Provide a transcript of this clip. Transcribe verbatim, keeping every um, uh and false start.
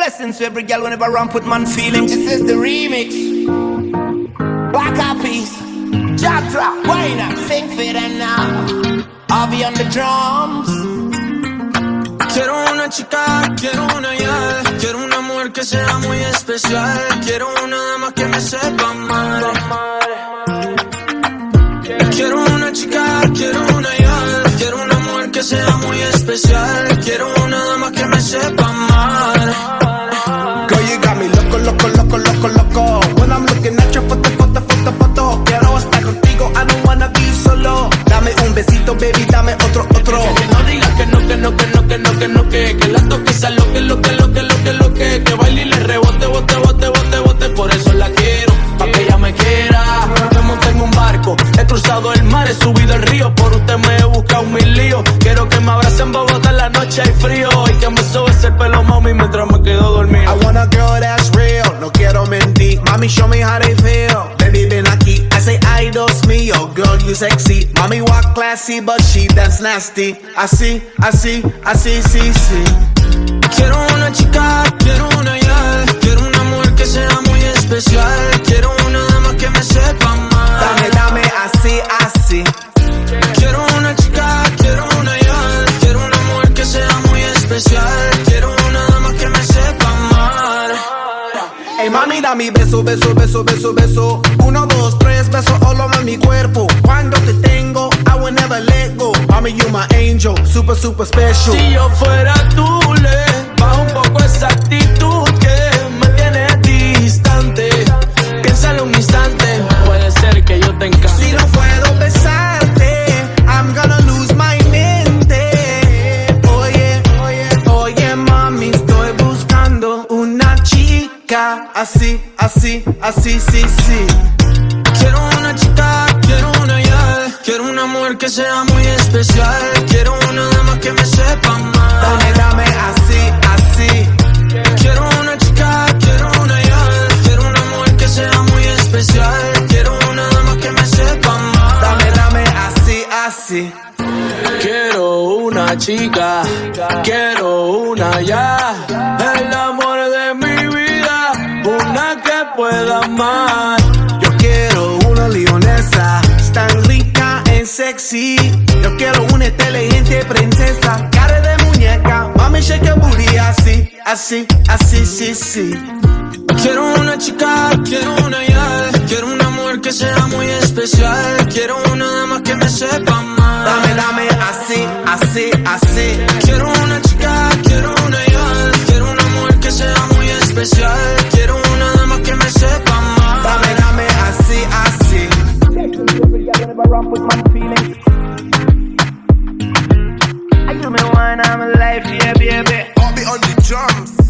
Blessings to every girl whenever ramp with man feelings. This is the remix. Black Eyed Peas, Jatra, why not? Sing for them now. I'll be on the drums. Quiero una chica, quiero una ya. Quiero una mujer que sea muy especial. Quiero una dama que me sepa mal. Quiero una chica, quiero una ya. Quiero una mujer que sea muy especial. Quiero una dama que me sepa mal. Girl, you got me loco, loco, loco, loco, loco. When I'm looking at your foto, foto, foto, foto. Quiero estar contigo, I don't wanna be solo. Dame un besito, baby, dame otro, otro. Que no digas que no, que no, que no, que no, que no, que Que la toque esa lo que, lo que, lo que, lo que, lo que Que baile y le rebote, bote, bote, bote, bote. Por eso la quiero, pa' que ella me quiera. Me monté en un barco, he cruzado el mar, he subido el río. Por usted me he buscado mil líos. Quiero que me abrace en Bogotá en la noche hay frío. Y que me sobe ese pelo, mami, mientras me quedo dormido. I want a girl that's real, no quiero mentir. Mami, show me how they feel. Baby, ven aquí, I say, ay, Dios mío. Girl, you sexy. Mami walk classy, but she dance nasty. Así, así, así, sí, sí. Quiero una chica, quiero una ya. Quiero una mujer que sea muy especial. Quiero una dama que me sepa mal. Dame, dame, así, así. Quiero una chica, quiero una ya. Quiero una mujer que sea muy especial. Quiero una dama que me sepa mal. Hey, mami, dame beso, beso, beso, beso, beso. Uno, dos, tres, beso all over mi cuerpo. Cuando te tengo, I will never let go. Mami, you my angel, super, super special. Si yo fuera tú, le bajo un poco esa actitud que me tiene distante. Piénsalo un instante, puede ser que yo te encante. Si no puedo besarte, I'm gonna lose my mente. Oye, oye, oye, mami, estoy buscando una chica así, así, así, sí, sí. Quiero una chica, quiero una ya. Quiero una mujer que sea muy especial. Quiero una dama que me sepa mal. Dame, dame, así, así. Quiero una chica, quiero una ya. Quiero una mujer que sea muy especial. Quiero una dama que me sepa mal. Dame, dame, así, así. Quiero una chica, quiero una ya. El amor de mi vida, una que pueda amar. Yo quiero una leonesa, tan rica en sexy. Yo quiero una inteligente princesa, cara de muñeca. Mami, shake your booty así, así, así, sí, sí. Quiero una chica, quiero una ya. Quiero una mujer que sea muy especial. Quiero una dama que me sepa mal. Dame, dame, así, así, así. Quiero una chica, quiero una ya. Quiero una mujer que sea muy especial. Quiero una dama que me sepa mal. Dame, dame, así, así. I do me one, I'm alive, yeah, baby. I'll be on the drums.